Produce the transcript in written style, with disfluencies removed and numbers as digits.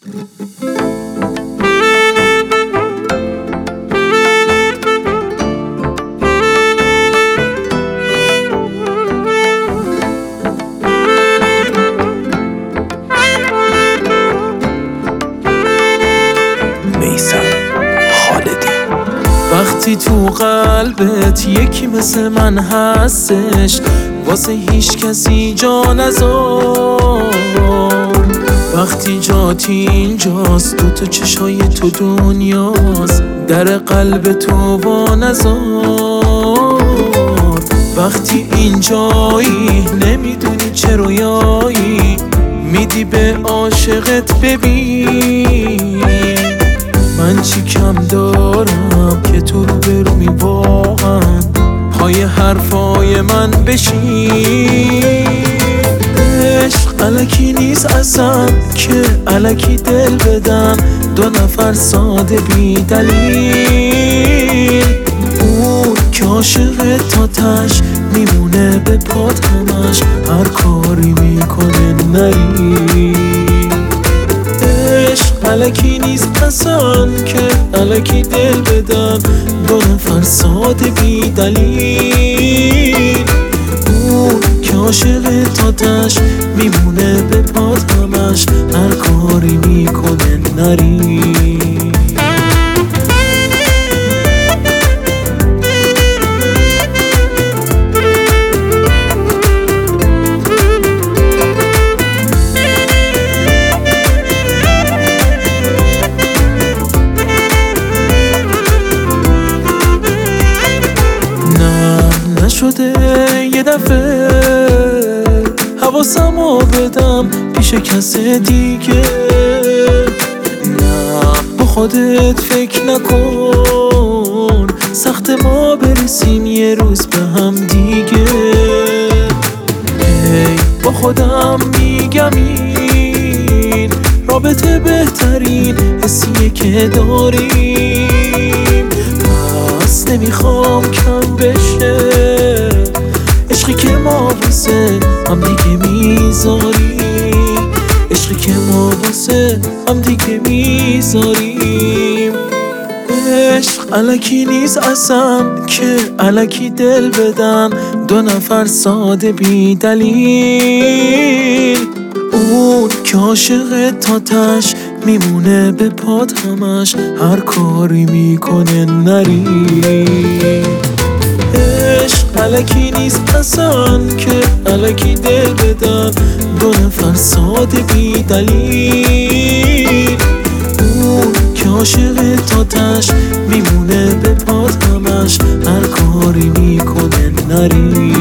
وقتی تو قلبت یکی مثل من هستش واسه هیچ کسی جا نذار. وقتی جات اینجاست دوتا چشای تو دنیاست در قلب تو وا نذار. وقتی اینجایی نمیدونی چه رویایی میدی به عاشقت ببین من چی کم دارم که تو رو برومی واقعا پای حرفای من بشین. عشق الکی نیست اصلا که الکی دل بدن دو نفر ساده بی دلیل. اون که عاشق تا تش میمونه به پات همش هر کاری میکنه نری. عشق الکی نیست اصلا که الکی دل بدن دو نفر ساده بی دلیل. اون که عاشق تا تش میمونه به پات همش هر کاری میکنه نری. شده یه دفعه حواسمو بدم پیش کس دیگه. نه با خودت فکر نکن سخت ما برسیم یه روز به هم دیگه. با خودم میگم این رابطه بهترین حسیه که داریم پس نمیخوام کم بشه. عشقی که ما واسه هم دیگه میذاریم عشقی که ما واسه هم دیگه میذاریم. عشق الکی نیست اصلا که الکی دل بدن دو نفر ساده بی دلیل. اون که عاشق تا تش میمونه به پات همش هر کاری میکنه نری. عشق الکی نیست اصلا که الکی دل بدن دو نفر ساده بی دلیل. اون که عاشق تا تش میمونه به پات همش هر کاری میکنه نری.